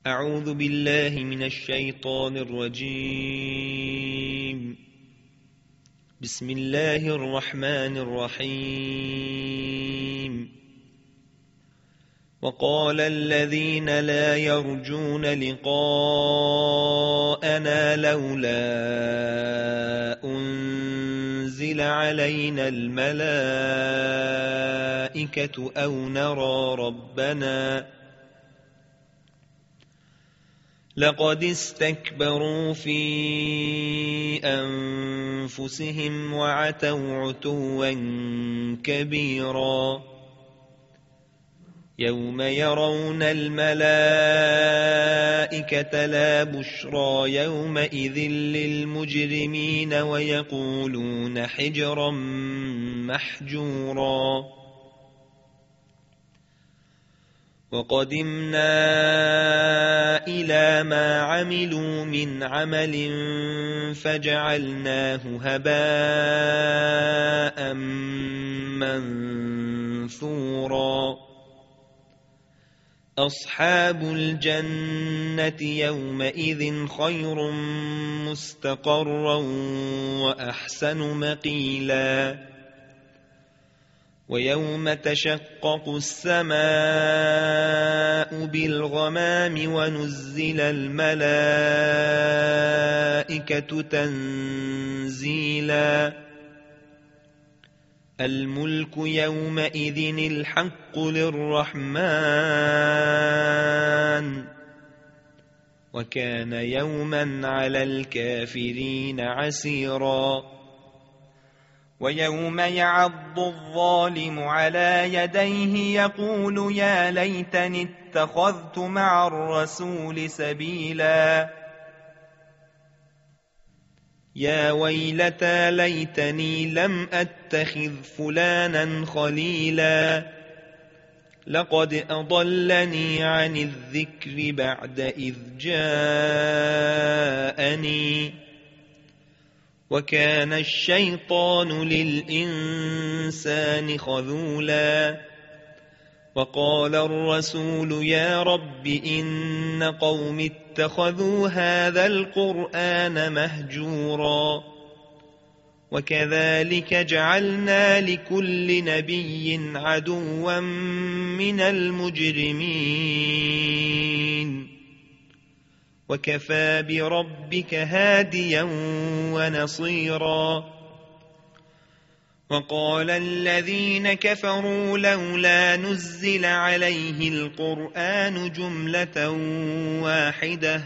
أعوذ بالله من الشيطان الرجيم. بسم الله الرحمن الرحيم. وقال الذين لا يرجون لقاءنا لولا أنزل علينا الملائكة أو نرى ربنا لقد استكبروا في أنفسهم وعتوا عتوا كبيرا. يوم يرون الملائكة لا بشرى يومئذ للمجرمين ويقولون حجرا محجورا. وقدمنا إلى ما عملوا من عمل فجعلناه هباء منثورا. أصحاب الجنة يومئذ خير مستقرا وأحسن مقيلا. ويوم تشقق السماء بالغمام ونزل الملائكة تنزيلا. الملك يومئذ الحق للرحمن وكان يوما على الكافرين عسيرا. ويوم يعض الظالم على يديه يقول يا ليتني اتخذت مع الرسول سبيلا. يا ويلتى ليتني لم أتخذ فلانا خليلا. لقد أضلني عن الذكر بعد إذ جاءني وكان الشيطان للإنسان خذولا. وقال الرسول يا رب إن قوم اتخذوا هذا القرآن مهجورا. وكذلك جعلنا لكل نبي عدوا من المجرمين وكفى بربك هاديا ونصيرا. وقال الذين كفروا لولا نزل عليه القرآن جملة واحدة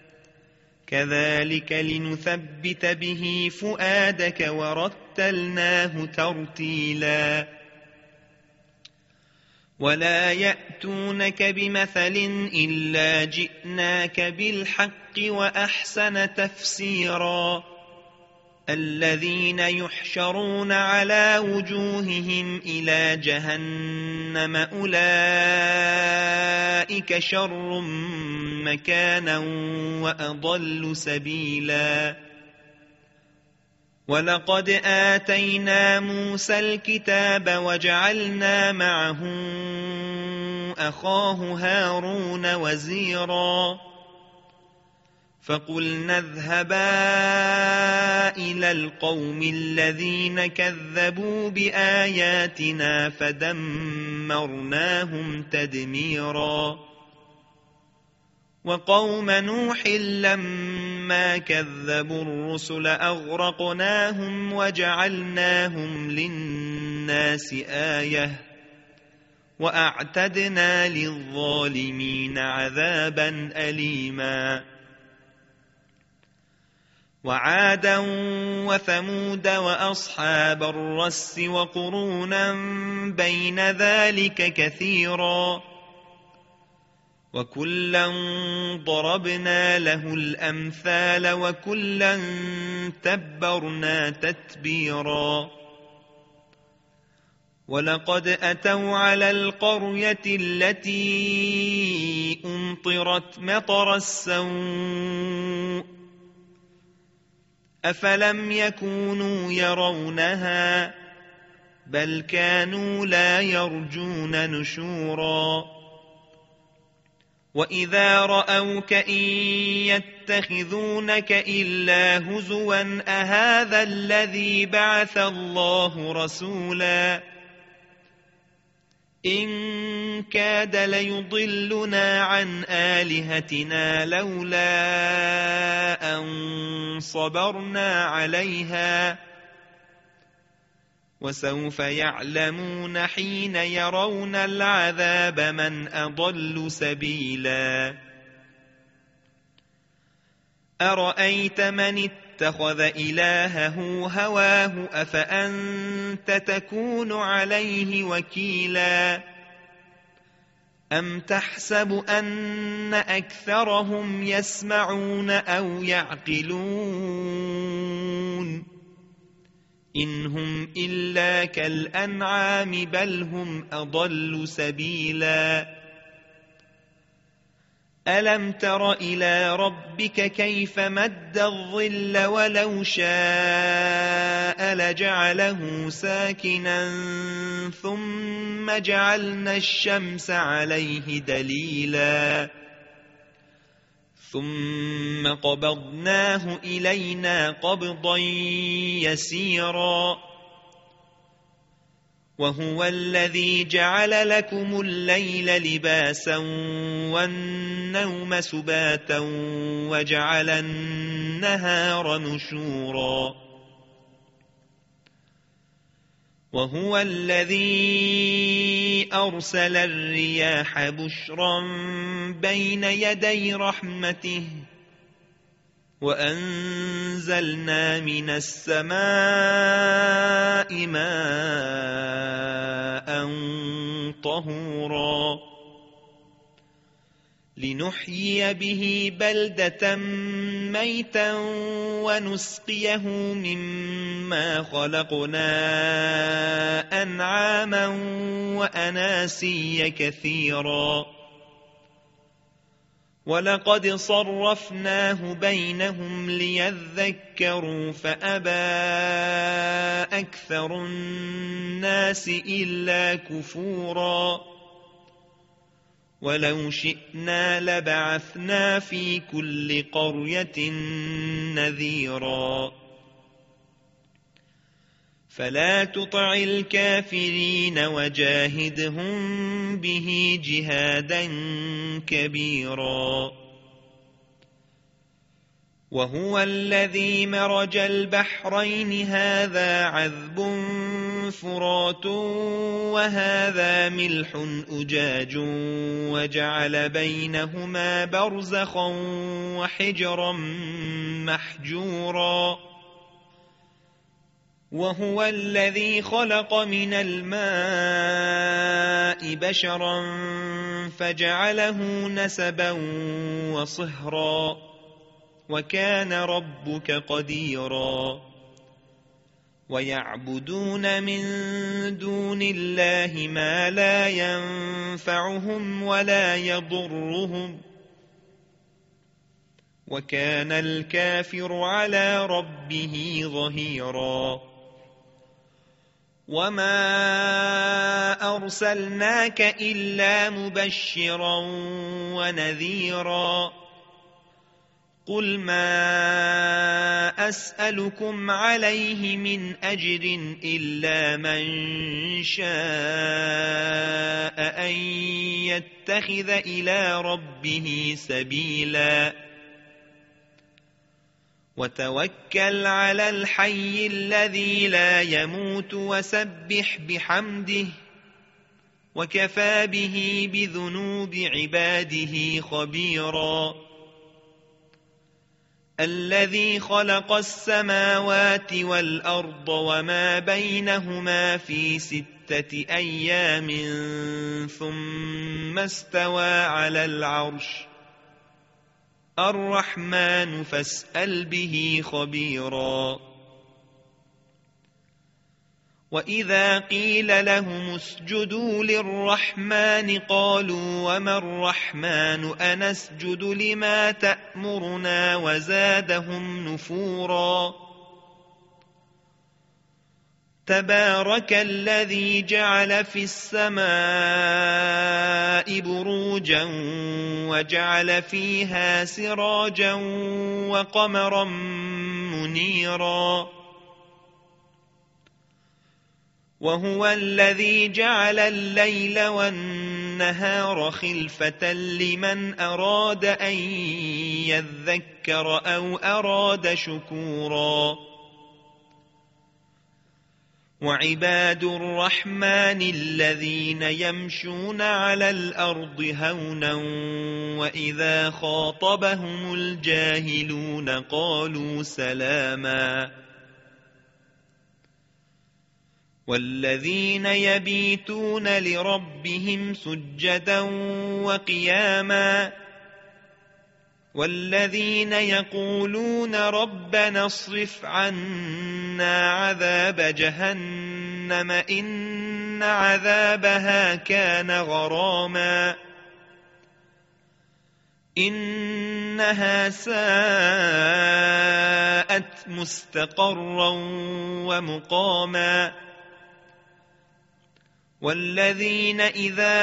كذلك لنثبت به فؤادك ورتلناه ترتيلا. ولا يأتونك بمثل إلا جئناك بالحق وأحسن تفسيرا. الذين يحشرون على وجوههم إلى جهنم أولئك شر مكانا وأضل سبيلا. ولقد آتينا موسى الكتاب وجعلنا معه أخاه هارون وزيرا. فقلنا اذهبا إلى القوم الذين كذبوا بآياتنا فدمرناهم تدميرا. وقوم نوح لما كذبوا الرسل أغرقناهم وجعلناهم للناس آية وأعتدنا للظالمين عذابا أليما. وعادا وثمود وأصحاب الرس وقرونا بين ذلك كثيرا. وكلا ضربنا له الأمثال وكلا تبرنا تتبيرا. ولقد أتوا على القرية التي أمطرت مطر السوء أفلم يكونوا يرونها بل كانوا لا يرجون نشورا. وإذا رأوك إن يتخذونك إلا هزوا أهذا الذي بعث الله رسولا إن كاد ليضلنا عن آلهتنا لولا أن صبرنا عليها وسوف يعلمون حين يرون العذاب من أضل سبيلا أرأيت من اتخذ إلهه هواه أفأنت تكون عليه وكيلا أم تحسب أن أكثرهم يسمعون أو يعقلون إن هم إلا كالأنعام بل هم أضل سبيلا ألم تر إلى ربك كيف مد الظل ولو شاء لجعله ساكنا ثم جعلنا الشمس عليه دليلا ثم قبضناه إلينا قبضا يسيرا وهو الذي جعل لكم الليل لباسا والنوم سباتا وجعل النهار نشورا وهو الذي أرسل الرياح بشرا بين يدي رحمته وأنزلنا من السماء ماء طهورا لنحيي به بلدة ميتا ونسقيه مما خلقنا أنعاما وأناسيا كثيرا ولقد صرفناه بينهم ليذكروا فأبى أكثر الناس إلا كفورا ولو شئنا لبعثنا في كل قرية نذيرا فلا تطع الكافرين وجاهدهم به جهادا كبيرا وهو الذي مرج البحرين هذا عذب فرات وهذا ملح أجاج وجعل بينهما برزخا وحجرا محجورا وهو الذي خلق من الماء بشرا فجعله نسبا وصهرا وكان ربك قديرا ويعبدون من دون الله ما لا ينفعهم ولا يضرهم وكان الكافر على ربه ظهيرا وما أرسلناك إلا مبشرا ونذيرا قل ما أسألكم عليه من أجر إلا من شاء أن يتخذ إلى ربه سبيلا وتوكل على الحي الذي لا يموت وسبح بحمده وكفى به بذنوب عباده خبيرا الذي خلق السماوات والأرض وما بينهما في 6 أيام ثم استوى على العرش الرحمن فاسأل به خبيرا وإذا قيل لهم اسجدوا للرحمن قالوا وما الرحمن أنسجد لما تأمرنا وزادهم نفورا تبارك الذي جعل في السماء بروجا وجعل فيها سراجا وقمرا منيرا وهو الذي جعل الليل والنهار خلفة لمن أراد أن يذكر أو أراد شكورا وعباد الرحمن الذين يمشون على الأرض هونا وإذا خاطبهم الجاهلون قالوا سلاما والذين يبيتون لربهم سجدا وقياما والذين يقولون ربنا اصرف عنا عذاب جهنم إن عذابها كان غراما إنها ساءت مستقرا ومقاما والذين إذا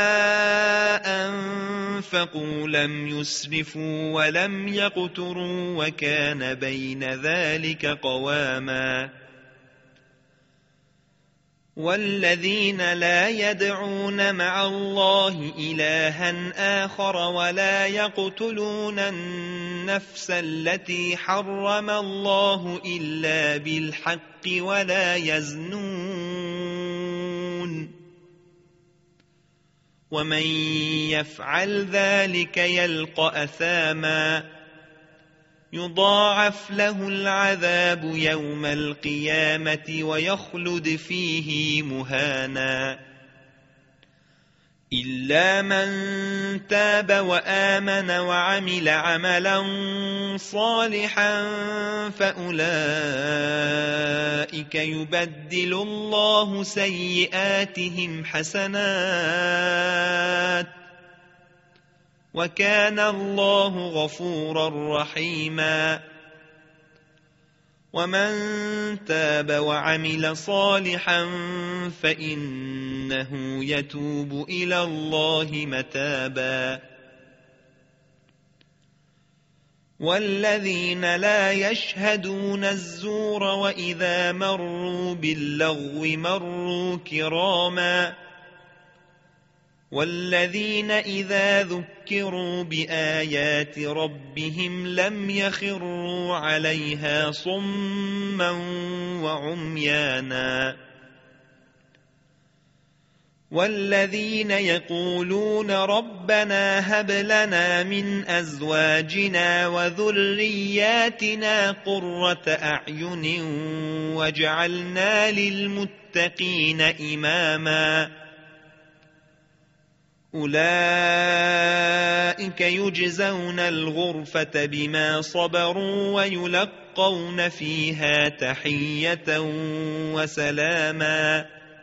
أنفقوا لم يسرفوا ولم يقتروا وكان بين ذلك قواما والذين لا يدعون مع الله إلها آخر ولا يقتلون النفس التي حرم الله إلا بالحق ولا يزنون ومن يفعل ذلك يلقى أثاما يضاعف له العذاب يوم القيامة ويخلد فيه مهانا إلا من تاب وآمن وعمل عملا صالحا فأولئك يبدل الله سيئاتهم حسنات وكان الله غفورا رحيما ومن تاب وعمل صالحا فإنه يتوب إلى الله متابا والذين لا يشهدون الزور وإذا مروا باللغو مروا كراما والذين إذا ذكروا بآيات ربهم لم يخروا عليها صما وعميانا والذين يقولون ربنا هب لنا من أزواجنا وذرياتنا قرة أعين واجعلنا للمتقين إماما أولئك يجزون الغرفة بما صبروا ويلقون فيها تحية وسلاما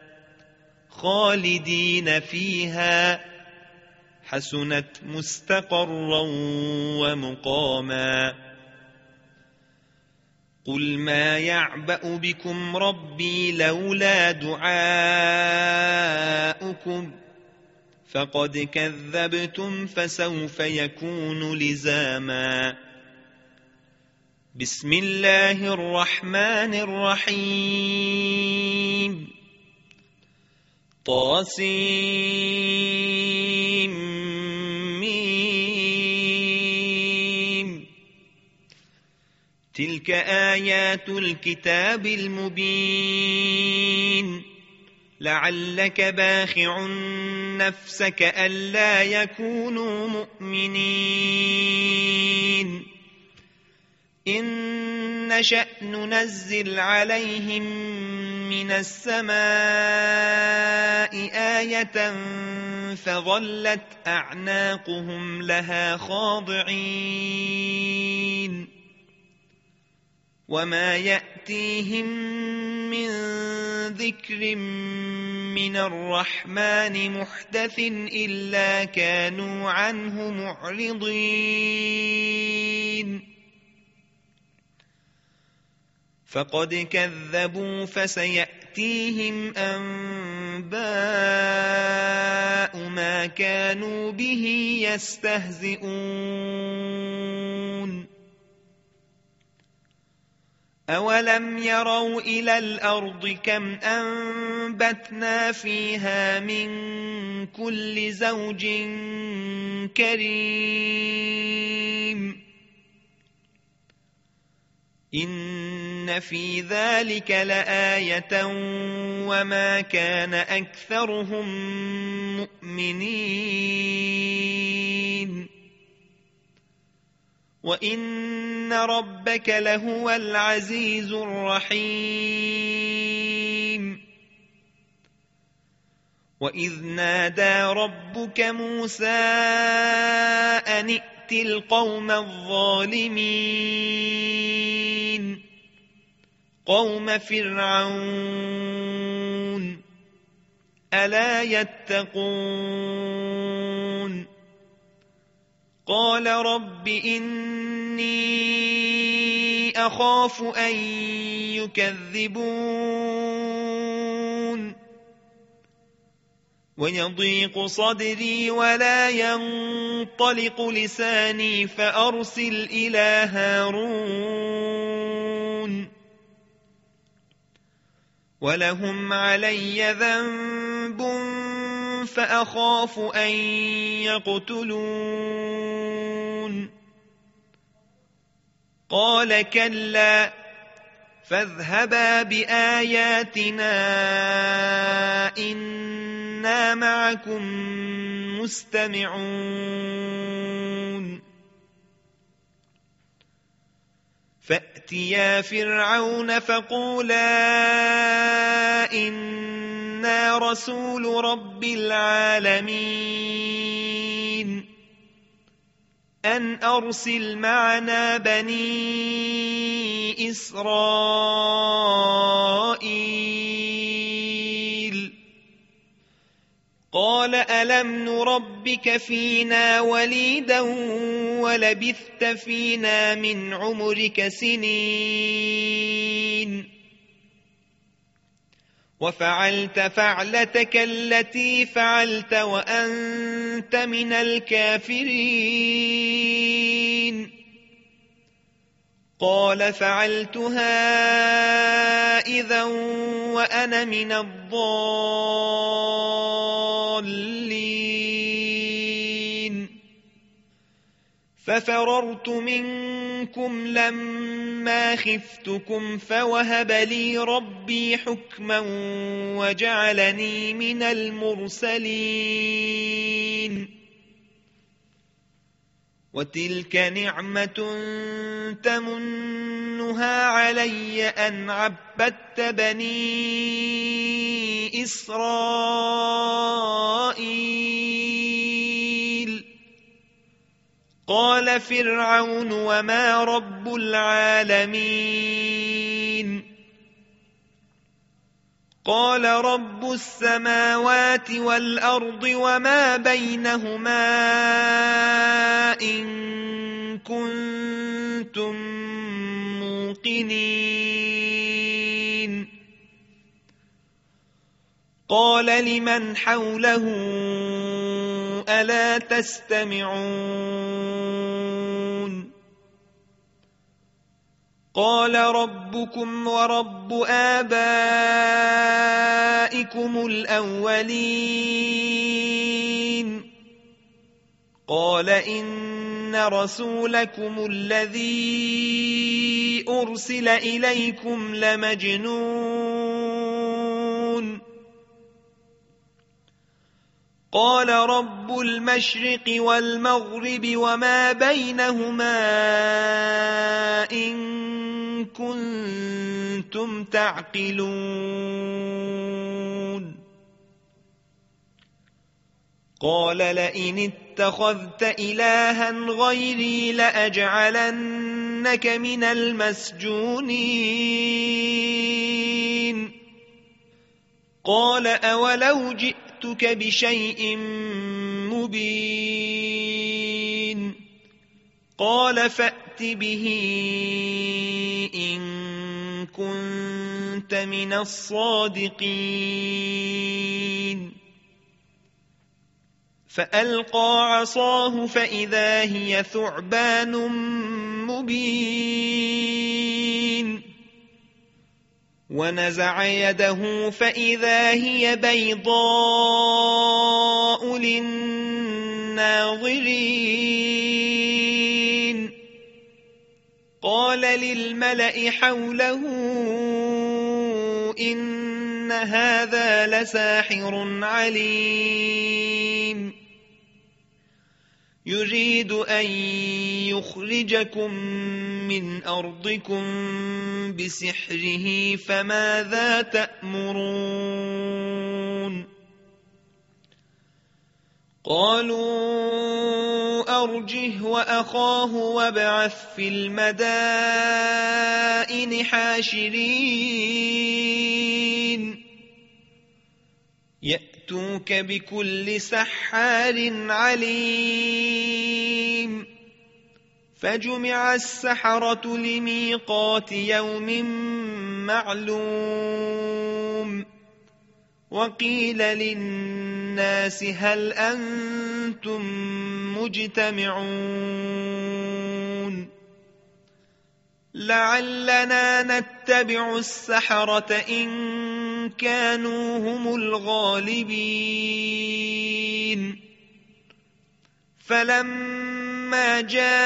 خالدين فيها حسنت مستقرا ومقاما قل ما يعبأ بكم ربي لولا دعاؤكم فقد كذبتم فسوف يكون لزاما بسم الله الرحمن الرحيم طاسيم تلك آيات الكتاب المبين لعلك باخع نفسك ألا يكونوا مؤمنين إن نشأ ننزل عليهم من السماء آية فظلت أعناقهم لها خاضعين وما يأتيهم من ذكر من الرحمن محدث إلا كانوا عنه معرضين فقد كذبوا فسيأتي يأتيهم أنباء ما كانوا به يستهزئون أولم يروا إلى الأرض كم أنبتنا فيها من كل زوج كريم إن في ذلك لآية وما كان أكثرهم مؤمنين وإن ربك لهو العزيز الرحيم وإذ نادى ربك موسى أن ائت القوم الظالمين قوم فرعون ألا يتقون قال رب إني أخاف أن يكذبون ويضيق صدري ولا ينطلق لساني فأرسل إلى هارون ولهم علي ذنب فأخاف أن يقتلون قال كلا فاذهبا بآياتنا إنا معكم مستمعون فأتيا فرعون فقولا إنا رسول رب العالمين أن أرسل معنا بني إسرائيل قال ألم نربك فينا وليدا ولبثت فينا من عمرك سنين وفعلت فعلتك التي فعلت وأنت من الكافرين قال فعلتها إذا وأنا من الضالين ففررت منكم لما خفتكم فوهب لي ربي حكما وجعلني من المرسلين وتلك نعمة تمنها علي أن عبدت بني إسرائيل قال فرعون وما رب العالمين قال رب السماوات والأرض وما بينهما إن كنتم موقنين قال لمن حوله ألا تستمعون قال ربكم ورب آبائكم الأولين قال إن رسولكم الذي أرسل إليكم لمجنون قال رب المشرق والمغرب وما بينهما إن كنتم تعقلون قال لئن اتخذت إلها غيري لأجعلنك من المسجونين قال أولو جئتك بشيء مبين قال فأت به إن كنت من الصادقين فألقى عصاه فإذا هي ثعبان مبين ونزع يده فإذا هي بيضاء للناظرين قال للملأ حوله إن هذا لساحر عليم يريد أن يخرجكم من أرضكم بسحره فماذا تأمرون قالوا أرجه وأخاه وابعث في المدائن حاشرين يأتوك بكل سحار عليم فجمع السحرة لميقات يوم معلوم وقيل للناس هل أنتم مجتمعون لعلنا نتبع السحرة إن كانوا هم الغالبين فلما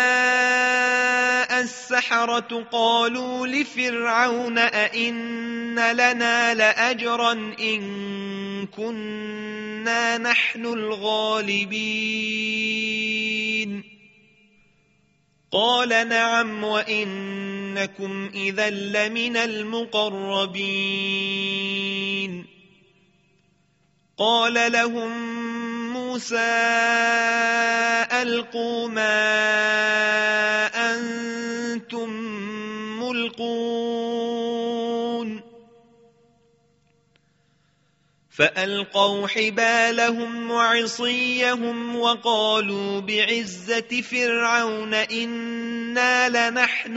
جاء السحرة قالوا لفرعون أئن لنا لأجرا إن كنا نحن الغالبين قال نعم وإنكم إذا لمن المقربين قال لهم موسى ألقوا ما أنتم ملقون فألقوا حبالهم وعصيهم وقالوا بعزة فرعون إنا لنحن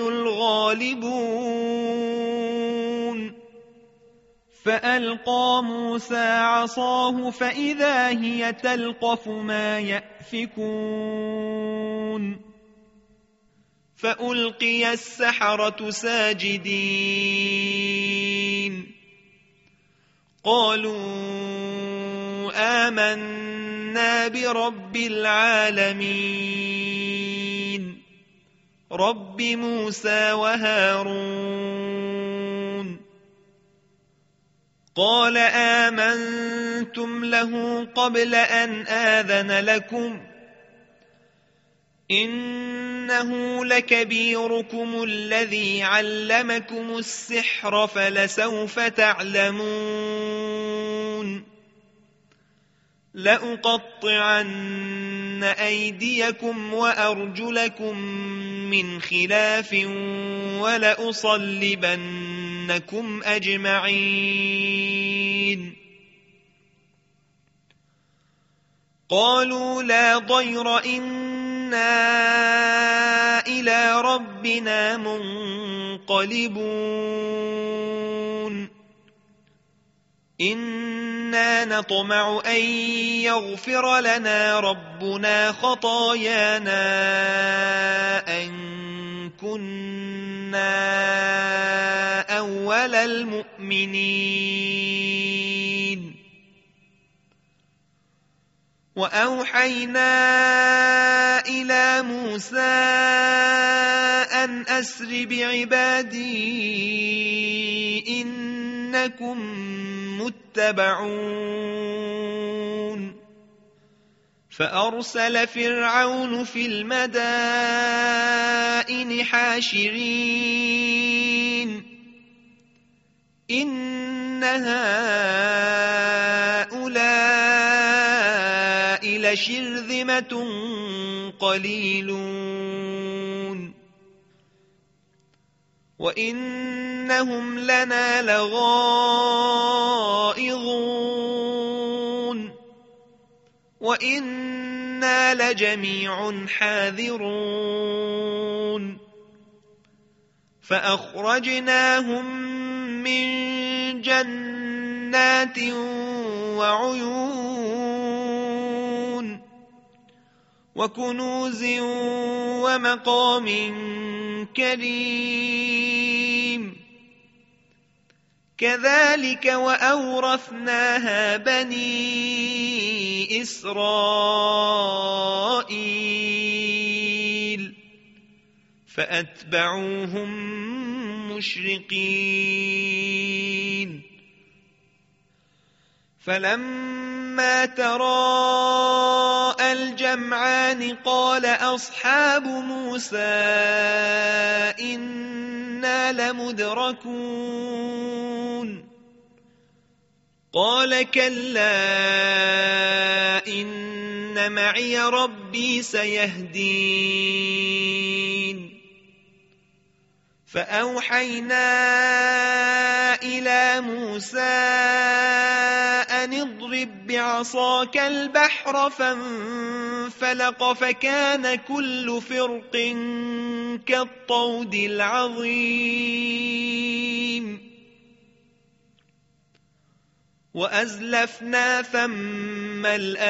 الغالبون فألقى موسى عصاه فإذا هي تلقف ما يأفكون فألقي السحرة ساجدين قالوا آمنا برب العالمين رب موسى وهارون قال آمنتم له قبل أن آذن لكم إنه لكبيركم الذي علمكم السحر فلسوف تعلمون لأقطعن أيديكم وأرجلكم من خلاف ولأصلبنكم أجمعين قالوا لا ضير إنا إلى ربنا منقلبون إنا نطمع أن يغفر لنا ربنا خطايانا أن كنا أول المؤمنين وأوحينا إلى موسى أن أسر بعبادي إنكم متبعون فأرسل فرعون في المدائن حاشرين إن هؤلاء لشرذمة قليلون وإنهم لنا لغائظون وإنا لجميع حاذرون فأخرجناهم من جنات وعيون وكنوز ومقام كريم كذلك وأورثناها بني إسرائيل فأتبعوهم مشرقين فلما تراءى الجمعان قال أصحاب موسى إنا لمدركون قال كلا إن معي ربي سيهدين فأوحينا إلى موسى أن اضرب بعصاك البحر فانفلق فكان كل فرق كالطود العظيم وأزلفنا ثم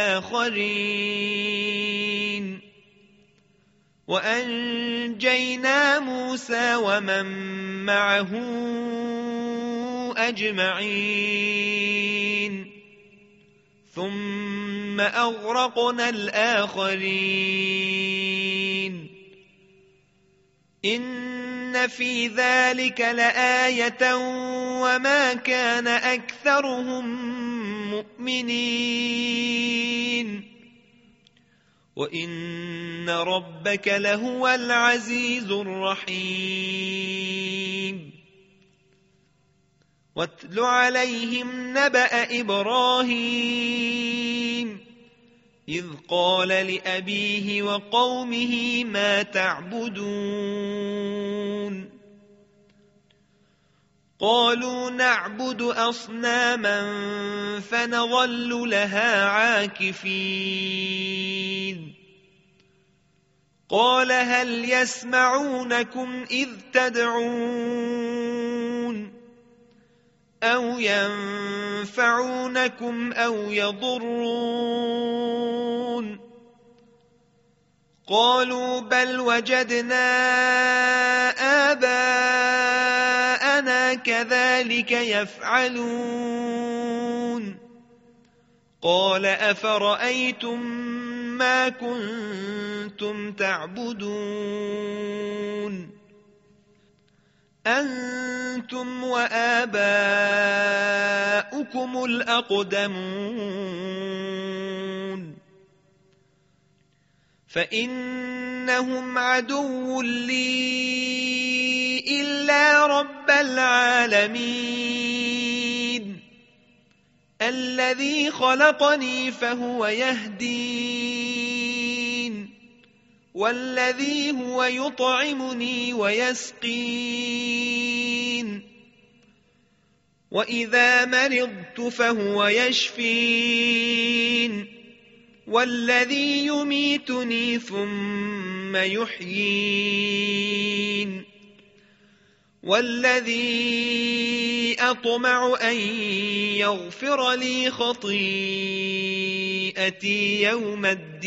الآخرين وأنجينا موسى ومن معه أجمعين ثم أغرقنا الآخرين إن في ذلك لآية وما كان أكثرهم مؤمنين وإن ربك لهو العزيز الرحيم واتل عليهم نبأ إبراهيم إذ قال لأبيه وقومه ما تعبدون قالوا نعبد أصناما فنظل لها عاكفين قال هل يسمعونكم إذ تدعون أو ينفعونكم أو يضرون قالوا بل وجدنا آباءنا كذلك يفعلون قال أفرأيتم ما كنتم تعبدون أنتم وآباؤكم الأقدمون فإنهم عدو لي إلا رب العالمين الذي خلقني فهو يهدين والذي هو يطعمني ويسقين وإذا مرضت فهو يشفين والذي يميتني ثم يحيين والذي أطمع أن يغفر لي خطيئتي يوم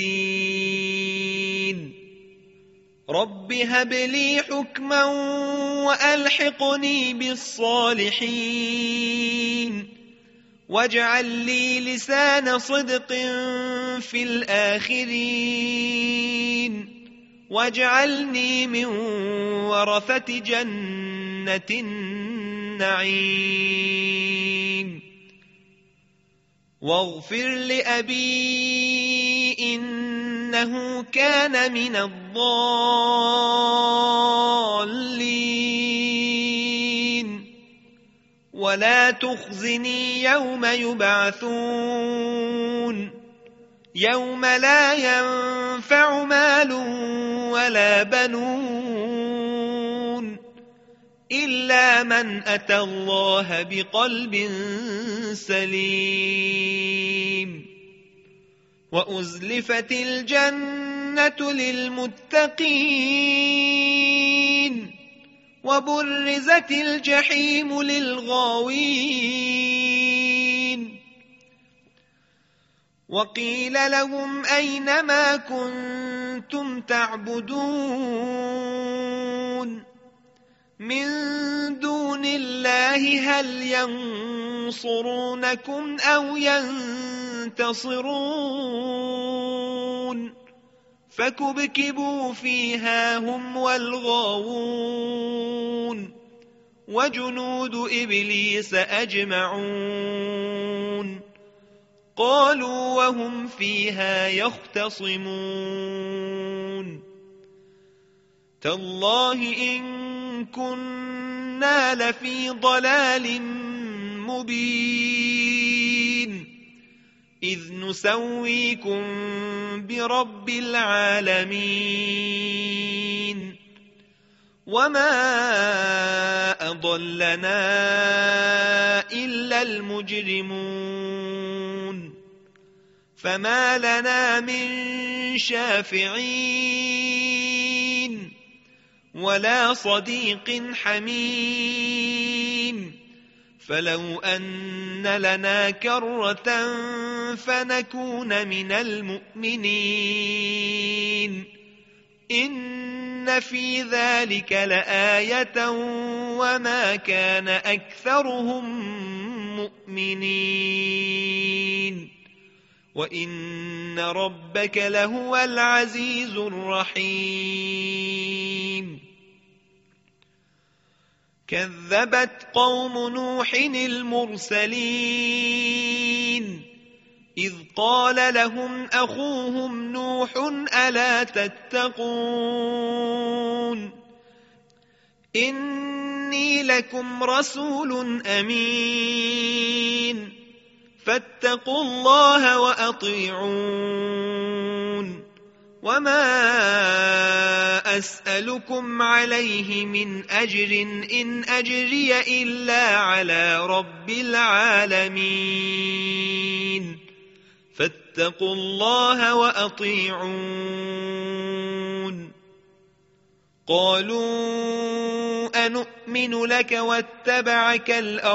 الدين رب هب لي حكما وألحقني بالصالحين واجعل لي لسان صدق في الآخرين واجعلني من ورثة جنة النعيم واغفر لأبي إنه كان من الضالين ولا تخزني يوم يبعثون يوم لا ينفع مال ولا بنون إلا من أتى الله بقلب سليم وأزلفت الجنة للمتقين وبرزت الجحيم للغاوين وقيل لهم أين ما كنتم تعبدون من دون الله هل ينصرونكم أو ينتصرون فكبكبوا فيها هم والغاوون وجنود إبليس أجمعون قالوا وهم فيها يختصمون تالله إن كنا لفي ضلال مبين إذ نسويكم برب العالمين وما أضلنا إلا المجرمون فما لنا من شافعين ولا صديق حميم فلو أن لنا كرة فنكون من المؤمنين إن في ذلك لآية وما كان أكثرهم مؤمنين وإن ربك لهو العزيز الرحيم كذبت قوم نوح المرسلين إذ قال لهم أخوهم نوح ألا تتقون إني لكم رسول أمين فاتقوا الله وأطيعون وما أسألكم عليه من أجر إن أجري إلا على رب العالمين فاتقوا الله وأطيعون قالوا أنؤمن لك واتبعك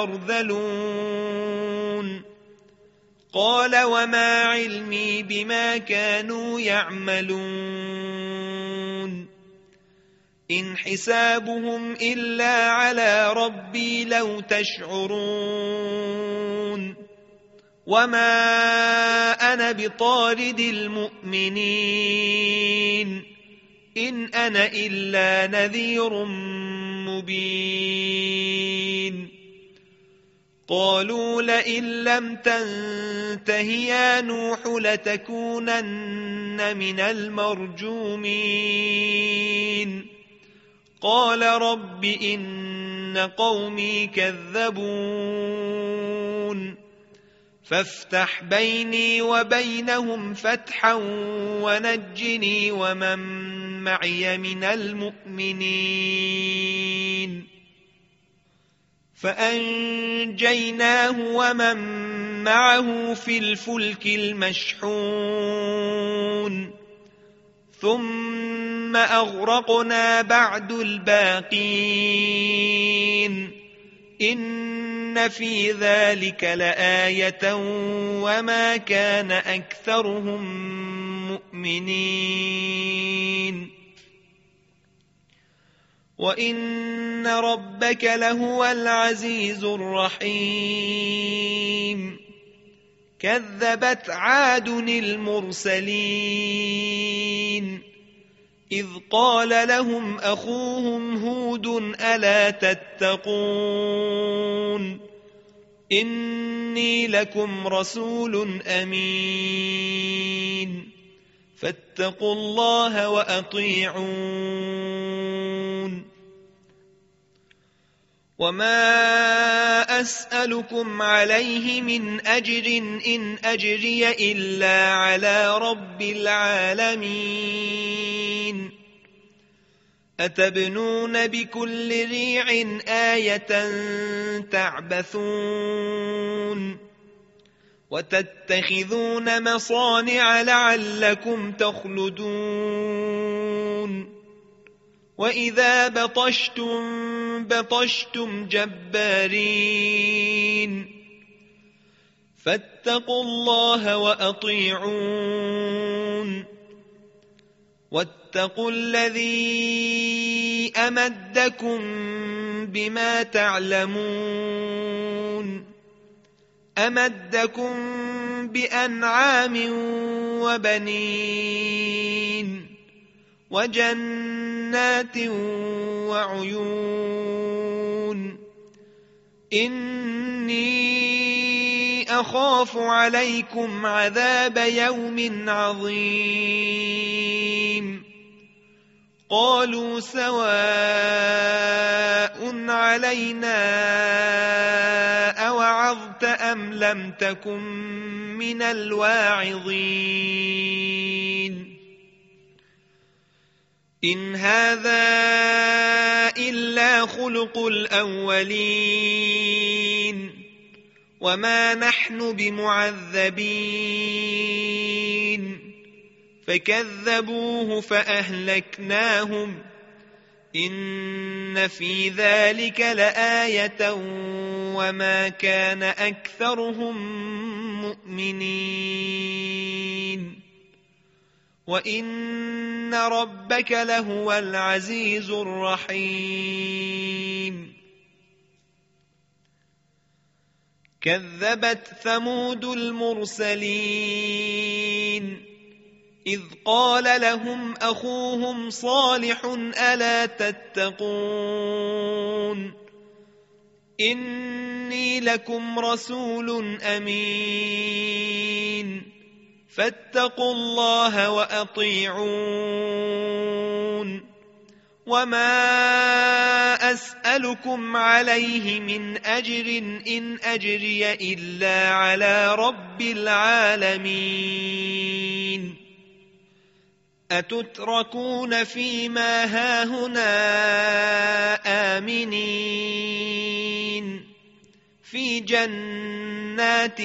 الأرذلون قال وما علمي بما كانوا يعملون إن حسابهم إلا على ربي لو تشعرون وما أنا بطارد المؤمنين إن أنا إلا نذير مبين قالوا لئن لم تنته يا نوح لتكونن من المرجومين قال رب إن قومي كذبون فافتح بيني وبينهم فتحا ونجني ومن معي من المؤمنين فأنجيناه ومن معه في الفلك المشحون ثم أغرقنا بعد الباقين إن في ذلك لآية وما كان أكثرهم مؤمنين وإن ربك لهو العزيز الرحيم كذبت عاد المرسلين إذ قال لهم أخوهم هود ألا تتقون إني لكم رسول أمين فاتقوا الله وأطيعون وما أسألكم عليه من أجر إن أجري إلا على رب العالمين أتبنون بكل ريع آية تعبثون وتتخذون مصانع لعلكم تخلدون وإذا بطشتم بطشتم جبارين فاتقوا الله وأطيعون واتقوا الذي أمدكم بما تعلمون أمدكم بأنعام وبنين وجنات وعيون إني أخاف عليكم عذاب يوم عظيم قالوا سواء علينا أوعظت أم لم تكن من الواعظين إن هذا إلا خلق الأولين وما نحن بمعذبين فكذبوه فأهلكناهم إن في ذلك لآية وما كان أكثرهم مؤمنين وإن ربك لهو العزيز الرحيم كذبت ثمود المرسلين إذ قال لهم أخوهم صالح ألا تتقون إني لكم رسول أمين فاتقوا الله وأطيعون وما أسألكم عليه من أجر إن أجري إلا على رب العالمين أتتركون فيما هاهنا آمنين في جنات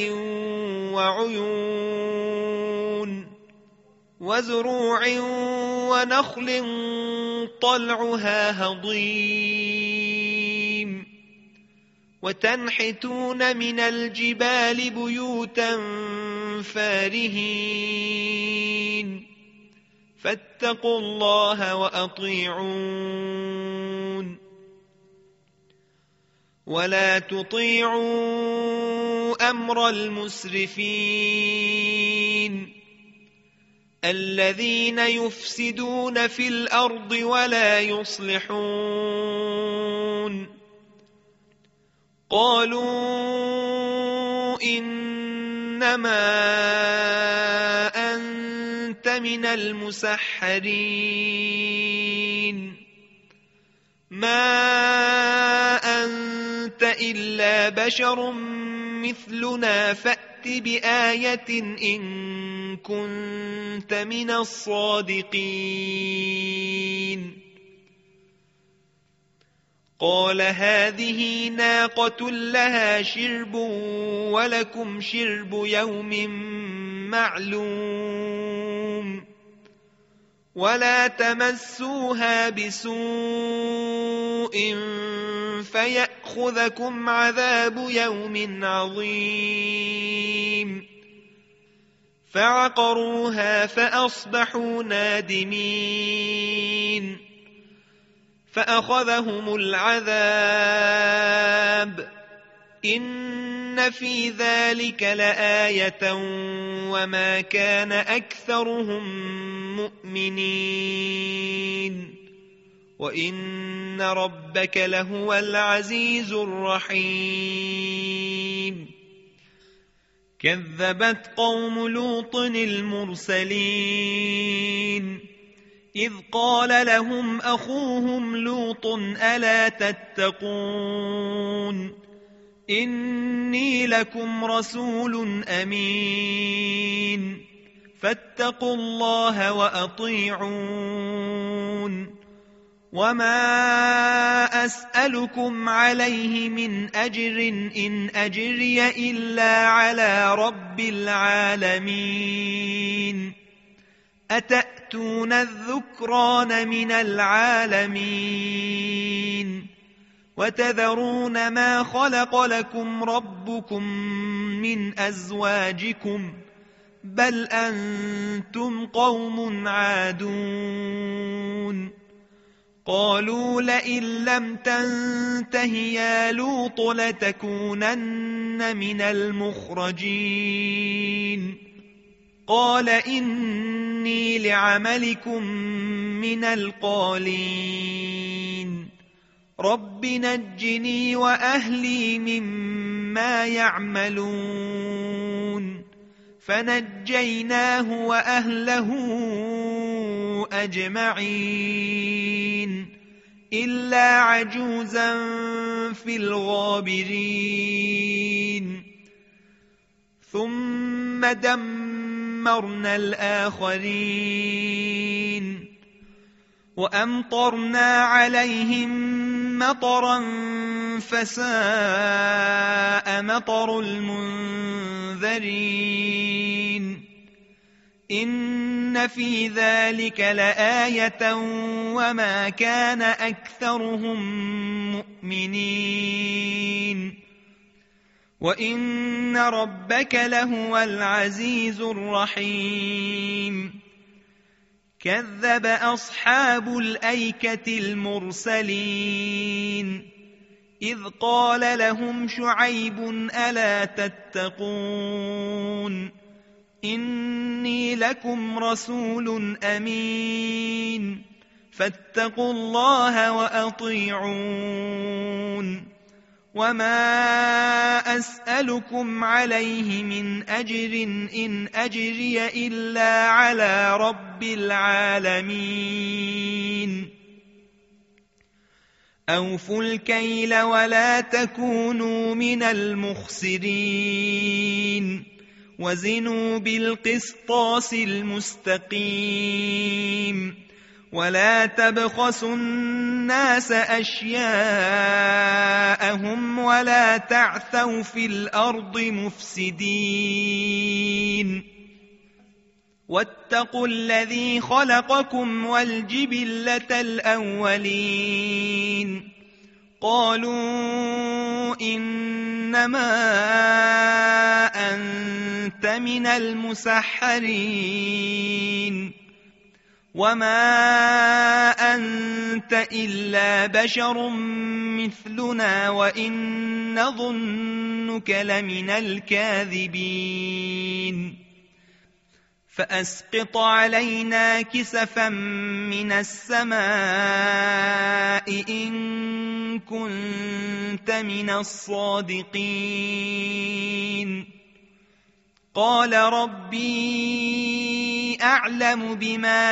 وعيون وزروع ونخل طلعها هضيم وتنحتون من الجبال بيوتا فارهين فاتقوا الله وأطيعون ولا تطيعوا أمر المسرفين الذين يفسدون في الأرض ولا يصلحون قالوا إنما أنت من المسحرين ما أنت إلا بشر مثلنا فأت بآية إن كنت من الصادقين قال هذه ناقة لها شرب ولكم شرب يوم معلوم ولا تمسوها بسوء فيأخذكم عذاب يوم عظيم فعقروها فأصبحوا نادمين فأخذهم العذاب إن في ذلك لآية وما كان أكثرهم مؤمنين وإن ربك لهو العزيز الرحيم كذبت قوم لوط المرسلين إذ قال لهم أخوهم لوط ألا تتقون إني لكم رسول أمين فاتقوا الله وأطيعون وما أسألكم عليه من أجر إن أجري إلا على رب العالمين أتأتون وتأتون الذكران من العالمين وتذرون ما خلق لكم ربكم من أزواجكم بل أنتم قوم عادون قالوا لئن لم تنته يا لوط لتكونن من المخرجين قال إني لعملكم من القالين رب نجني وأهلي مما يعملون فنجيناه وأهله أجمعين إلا عجوزا في الغابرين ثم دمرنا الآخرين وأمطرنا عليهم مطرا فساء مطر المنذرين إن في ذلك لآية وما كان أكثرهم مؤمنين وإن ربك لهو العزيز الرحيم كذب أصحاب الأيكة المرسلين إذ قال لهم شعيب ألا تتقون إني لكم رسول أمين فاتقوا الله وأطيعون وما أسألكم عليه من أجر إن أجري إلا على رب العالمين أوفوا الكيل ولا تكونوا من المخسرين وزنوا بالقسطاس المستقيم ولا تبخسوا الناس أشياءهم ولا تعثوا في الأرض مفسدين واتقوا الذي خلقكم والجبلة الأولين قالوا إنما أنت من المسحرين وما أنت إلا بشر مثلنا وإن نظنك لمن الكاذبين فأسقط علينا كسفا من السماء إن كنت من الصادقين قال ربي أعلم بما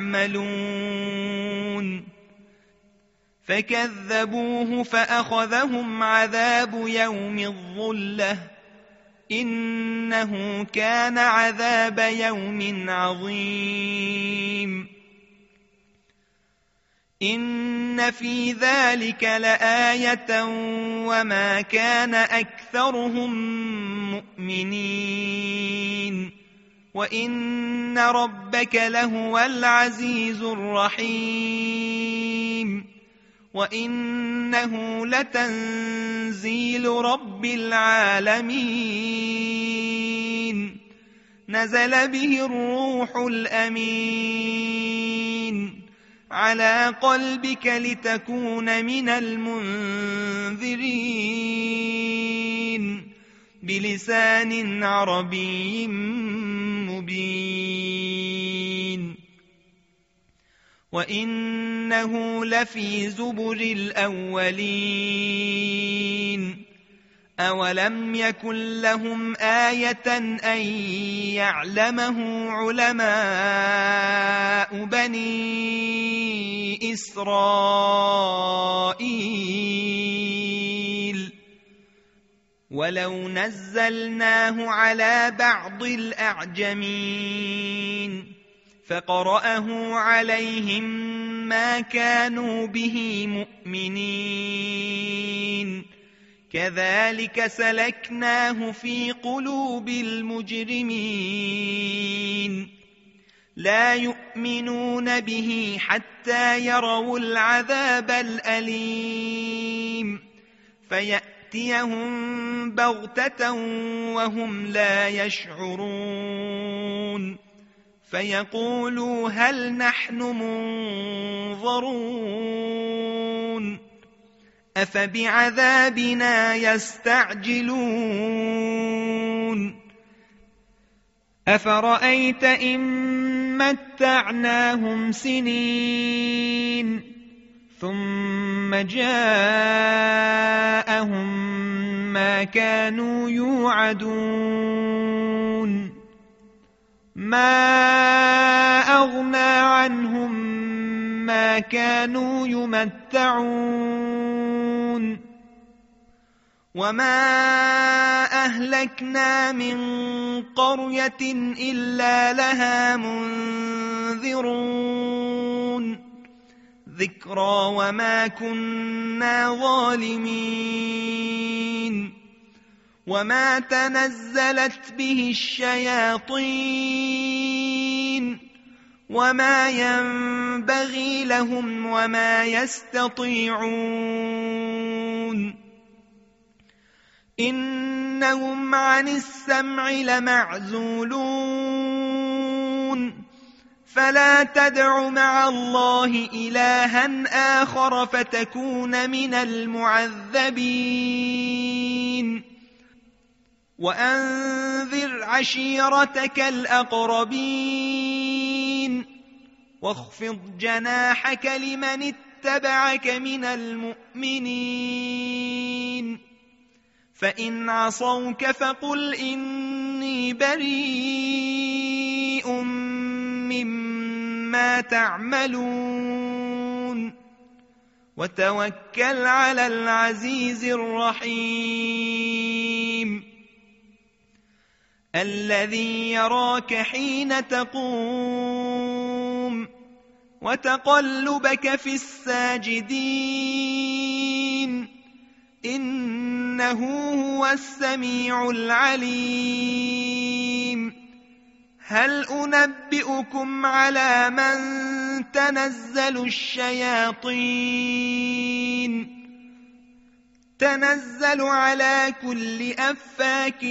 تعملون فكذبوه فأخذهم عذاب يوم الظلة إنه كان عذاب يوم عظيم إن في ذلك لآية وما كان أكثرهم مؤمنين وإن ربك لهو العزيز الرحيم وإنه لتنزيل رب العالمين نزل به الروح الأمين على قلبك لتكون من المنذرين بلسان عربي مبين وإنه لفي زبر الأولين أولم يكن لهم آية أن يعلمه علماء بني إسرائيل ولو نزلناه على بعض الأعجمين فقرأه عليهم ما كانوا به مؤمنين كذلك سلكناه في قلوب المجرمين لا يؤمنون به حتى يروا العذاب الأليم فيأتيهم بغتة وهم لا يشعرون فيقولوا هل نحن منظرون أفبعذابنا يستعجلون أفرأيت إن متعناهم سنين ثم جاءهم ما كانوا يوعدون ما أغنى عنهم ما كانوا يمتعون وما أهلكنا من قرية إلا لها منذرون ذكرى وما كنا ظالمين وما تنزلت به الشياطين وما ينبغي لهم وما يستطيعون إنهم عن السمع لمعزولون فلا تدع مع الله إلها آخر فتكون من المعذبين وأنذر عشيرتك الأقربين واخفض جناحك لمن اتبعك من المؤمنين فإن عصوك فقل إني بريء مما تعملون وتوكل على العزيز الرحيم الذي يراك حين تقوم وتقلبك في الساجدين إنه هو السميع العليم هل أنبئكم على من تنزل الشياطين تنزل على كل أفاك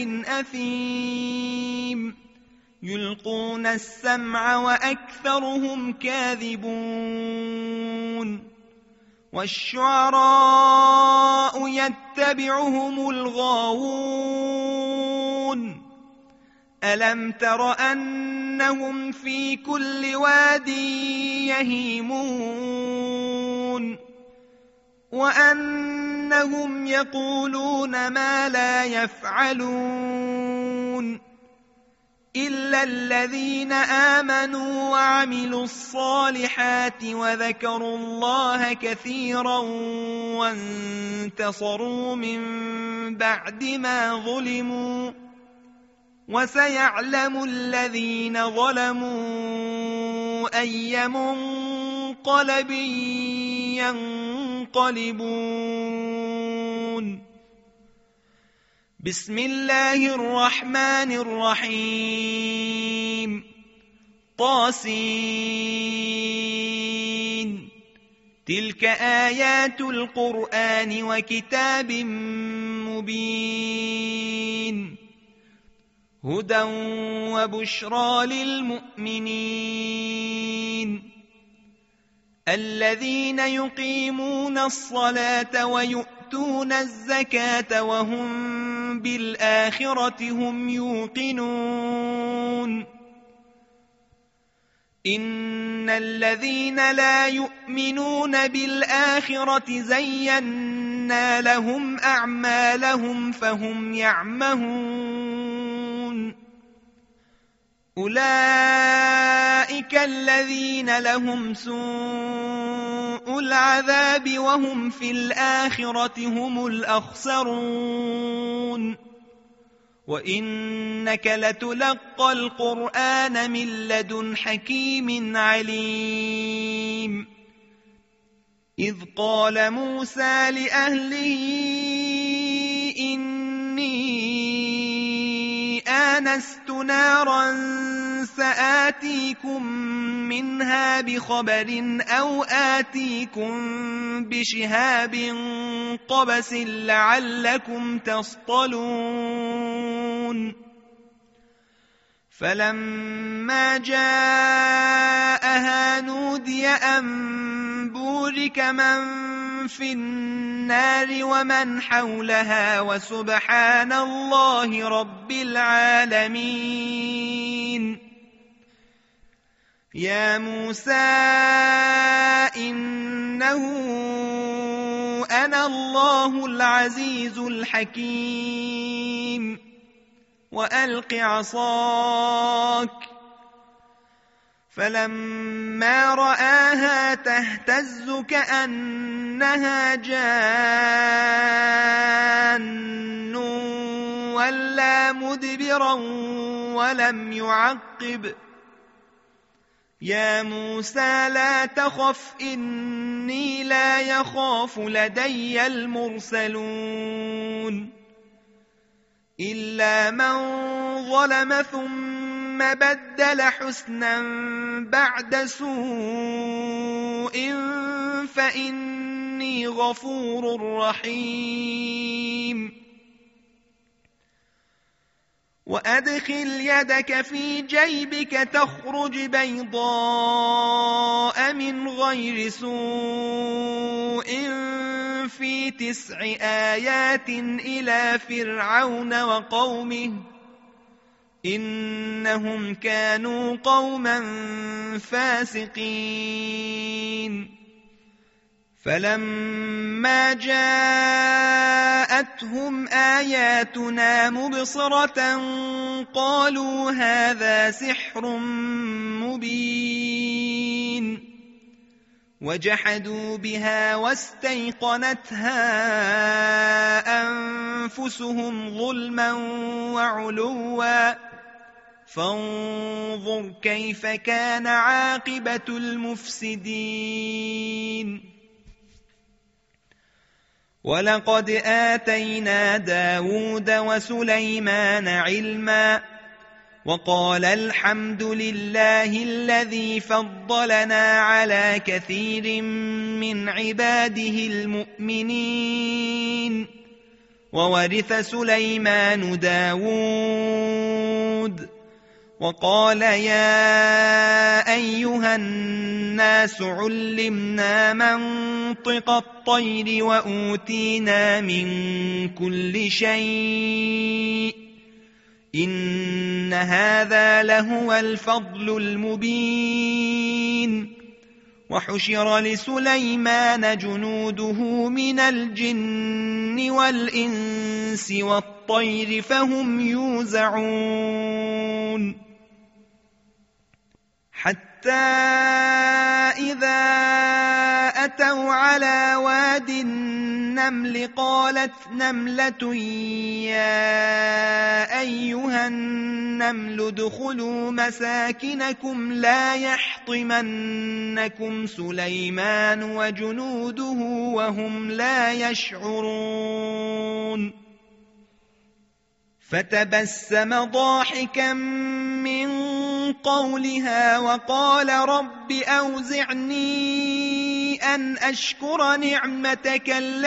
أثيم يلقون السمع وأكثرهم كاذبون والشعراء يتبعهم الغاوون ألم تر أنهم في كل واد يهيمون وأنهم يقولون ما لا يفعلون إلا الذين آمنوا وعملوا الصالحات وذكروا الله كثيرا وانتصروا من بعد ما ظلموا وسيعلم الذين ظلموا أي منقلب ينقلبون بسم الله الرحمن الرحيم طاسين تلك آيات القرآن وكتاب مبين هدى وبشرى للمؤمنين الذين يقيمون الصلاة ويؤتون الزكاة وهم بالآخرة هم يوقنون إن الذين لا يؤمنون بالآخرة زينا لهم أعمالهم فهم يعمهون أولئك الذين لهم سوء العذاب وهم في الآخرة هم الأخسرون وإنك لتلقى القرآن من لدن حكيم عليم إذ قال موسى لأهله إني آنست نارا سآتيكم منها بخبر أو آتيكم بشهاب قبس لعلكم تصطلون فلما جاءها نودي أن بورك من في النار ومن حولها وسبحان الله رب العالمين يا موسى إنه أنا الله العزيز الحكيم وألق عصاك فلما رآها تهتز كأنها جان ولا مدبرا ولم يعقب يا موسى لا تخف إني لا يخاف لدي المرسلون إلا من ظلم ثم بدل حسنا بعد سوء فإني غفور رحيم وأدخل يدك في جيبك تخرج بيضاء من غير سوء في 9 آيات إلى فرعون وقومه إنهم كانوا قوما فاسقين فلما جاءتهم آياتنا مبصرة قالوا هذا سحر مبين وجحدوا بها واستيقنتها أنفسهم ظلما وعلوا فانظر كيف كان عاقبة المفسدين ولقد آتينا داود وسليمان علما وقال الحمد لله الذي فضلنا على كثير من عباده المؤمنين وورث سليمان داود وقال يا أيها الناس علمنا منطق الطير وأوتينا من كل شيء إن هذا لهو الفضل المبين وحشر لسليمان جنوده من الجن والإنس والطير فهم يوزعون حتى إذا أتوا على واد النمل قالت نملة يا أيها النمل ادخلوا مساكنكم لا يحطمنكم سليمان وجنوده وهم لا يشعرون فتبسم ضاحكا من قولها وقال رب أوزعني أن أشكر نعمتك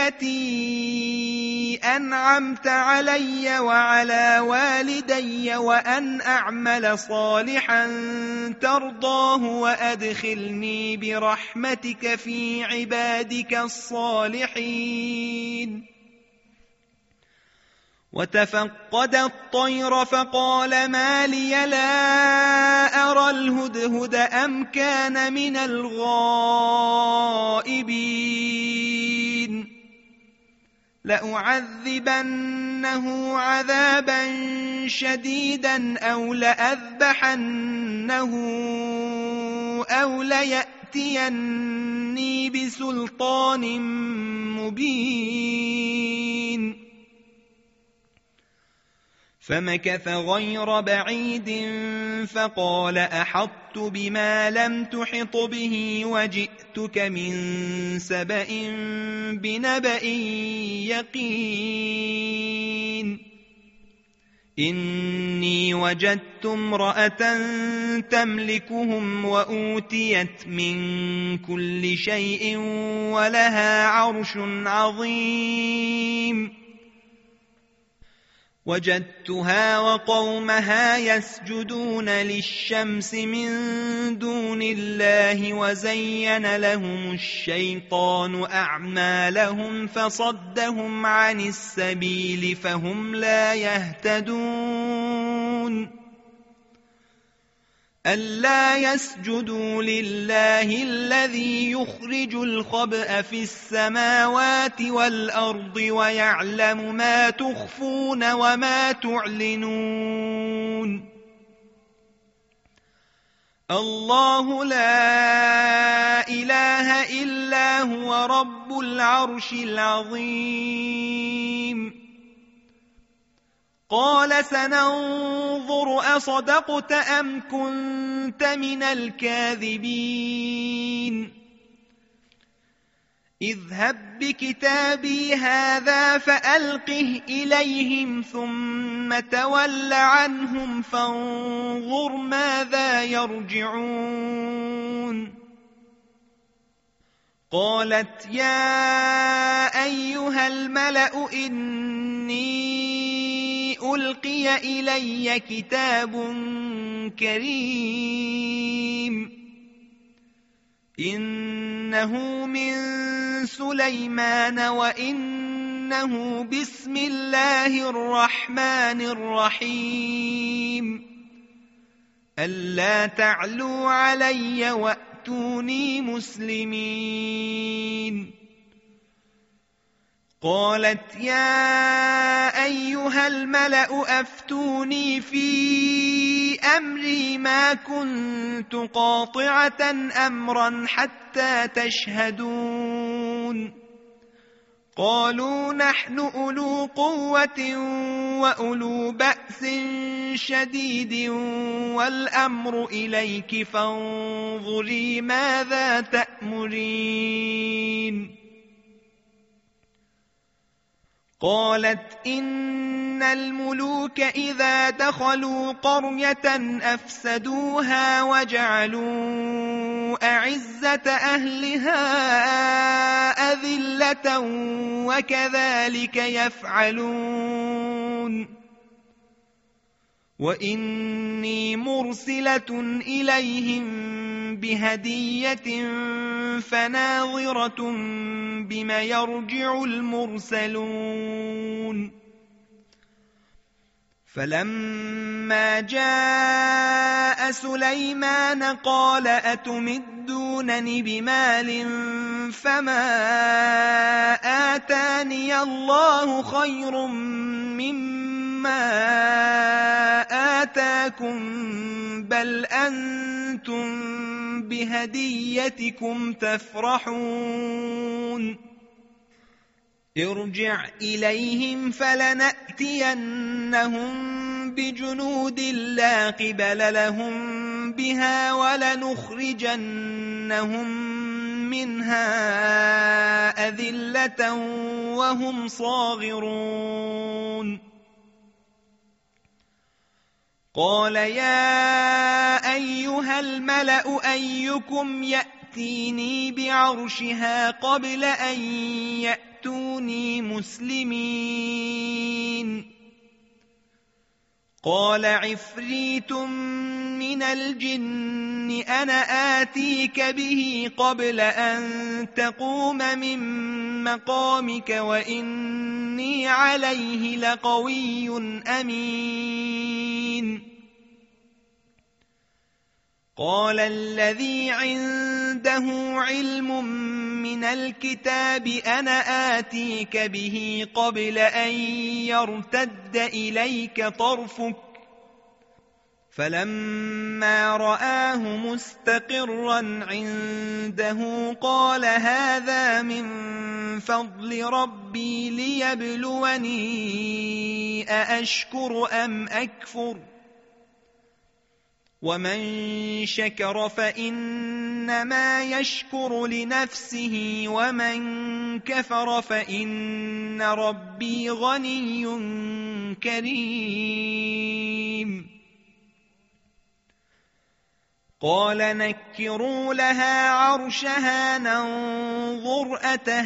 التي أنعمت علي وعلى والدي وأن أعمل صالحا ترضاه وأدخلني برحمتك في عبادك الصالحين وتفقد الطير فقال ما لي لا أرى الهدهد أم كان من الغائبين لأعذبنه عذابا شديدا أو لأذبحنه أو ليأتيني بسلطان مبين فمكث غير بعيد فقال أحطت بما لم تحط به وجئتك من سبأ بنبأ يقين إني وجدت امرأة تملكهم وأوتيت من كل شيء ولها عرش عظيم وجدتها وقومها يسجدون للشمس من دون الله وزين لهم الشيطان أعمالهم فصدهم عن السبيل فهم لا يهتدون ألا يسجدوا لله الذي يخرج الخبأ في السماوات والأرض ويعلم ما تخفون وما تعلنون الله لا إله إلا هو رب العرش العظيم قال سننظر أصدقت أم كنت من الكاذبين اذهب بكتابي هذا فألقه إليهم ثم تول عنهم فانظر ماذا يرجعون قالت يا أيها الملأ إني ألقي إلي كتاب كريم إنه من سليمان وإنه بسم الله الرحمن الرحيم ألا تعلوا علي وأتوني مسلمين قالت يا أيها الملأ أفتوني في أمري ما كنت قاطعة أمرا حتى تشهدون قالوا نحن أولو قوة وأولو بأس شديد والأمر إليك فانظري ماذا تأمرين قالت إن الملوك إذا دخلوا قرية أفسدوها وجعلوا أعزة أهلها أذلة وكذلك يفعلون وإني مرسلة إليهم بهدية فناظرة بما يرجع المرسلون فلما جاء سليمان قال أتمدونني بمال فما آتاني الله خير مما آتاكم بل أنتم بهديتكم تفرحون ارجع إليهم فلنأتينهم بجنود لا قبل لهم بها ولنخرجنهم منها أذلة وهم صاغرون قال يا أيها الملأ أيكم يأتيني بعرشها قبل أن يأتوني مسلمين قال عفريت من الجن أنا آتيك به قبل أن تقوم من مقامك وإني عليه لقوي أمين قال الذي عنده علم من الكتاب أنا آتيك به قبل أن يرتد إليك طرفك فلما رآه مستقرا عنده قال هذا من فضل ربي ليبلوني أأشكر أم أكفر ومن شكر فإنما يشكر لنفسه ومن كفر فإن ربي غني كريم. قال نكروا لها عرشها ننظر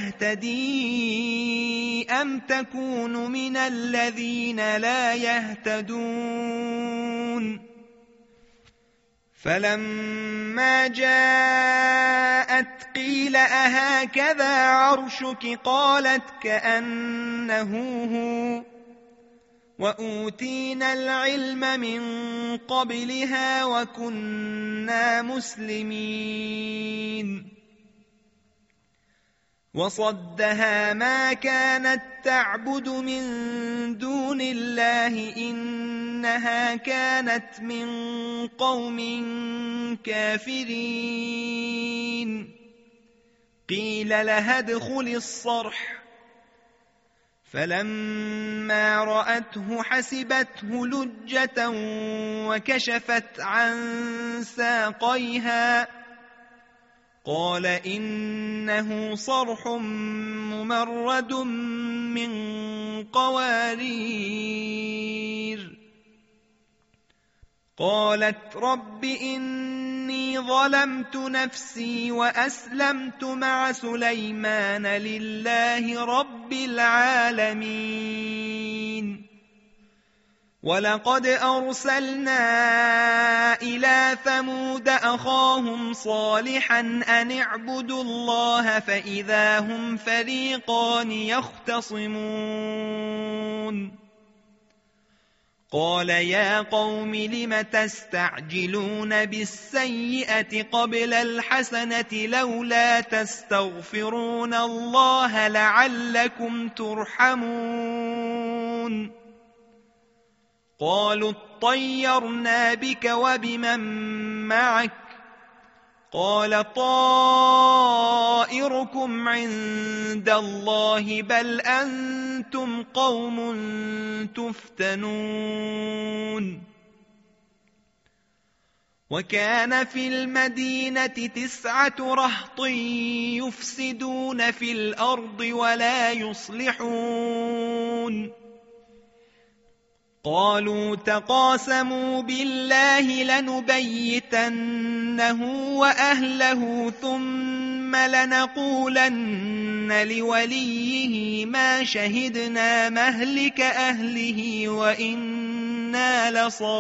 أتهتدي أم تكون من الذين لا يهتدون. فلما جاءت قيل أهكذا عرشك قالت كأنه هو وأوتينا العلم من قبلها وكنا مسلمين. وصدها ما كانت تعبد من دون الله إنها كانت من قوم كافرين. قيل لها ادخل الصرح فلما رأته حسبته لجة وكشفت عن ساقيها قال إنه صرح ممرد من قوارير. قالت رب إني ظلمت نفسي وأسلمت مع سليمان لله رب العالمين. ولقد أرسلنا إلى ثمود أخاهم صالحا أن اعبدوا الله فإذا هم فريقان يختصمون. قال يا قوم لم تستعجلون بالسيئة قبل الحسنة لولا تستغفرون الله لعلكم ترحمون. قالوا اطيرنا بك وبمن معك قال طائركم عند الله بل أنتم قوم تفتنون. وكان في المدينة 9 رهط يفسدون في الأرض ولا يصلحون. قالوا تقاسموا بالله لنبيتنه وأهله ثم لنقولن لوليه ما شهدنا مهلك أهله وإنا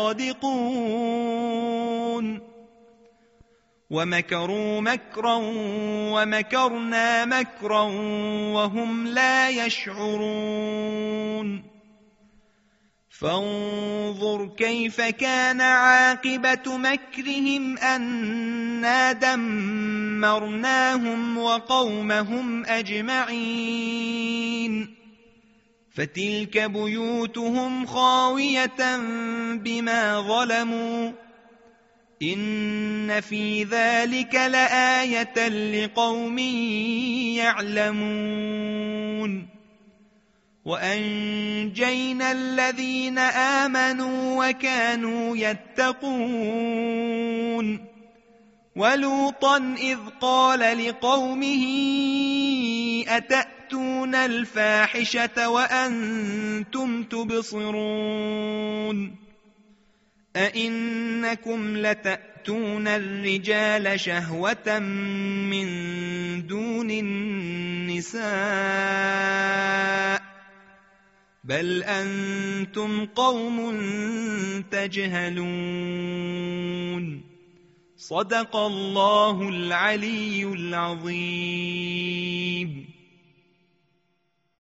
لصادقون. ومكروا مكرا ومكرنا مكرا وهم لا يشعرون. فانظر كيف كان عاقبة مكرهم أنا دمرناهم وقومهم أجمعين. فتلك بيوتهم خاوية بما ظلموا إن في ذلك لآية لقوم يعلمون. وأنجينا الذين آمنوا وكانوا يتقون. ولوطا إذ قال لقومه أتأتون الفاحشة وأنتم تبصرون أئنكم لتأتون الرجال شهوة من دون النساء بل أنتم قوم تجهلون. صدق الله العلي العظيم.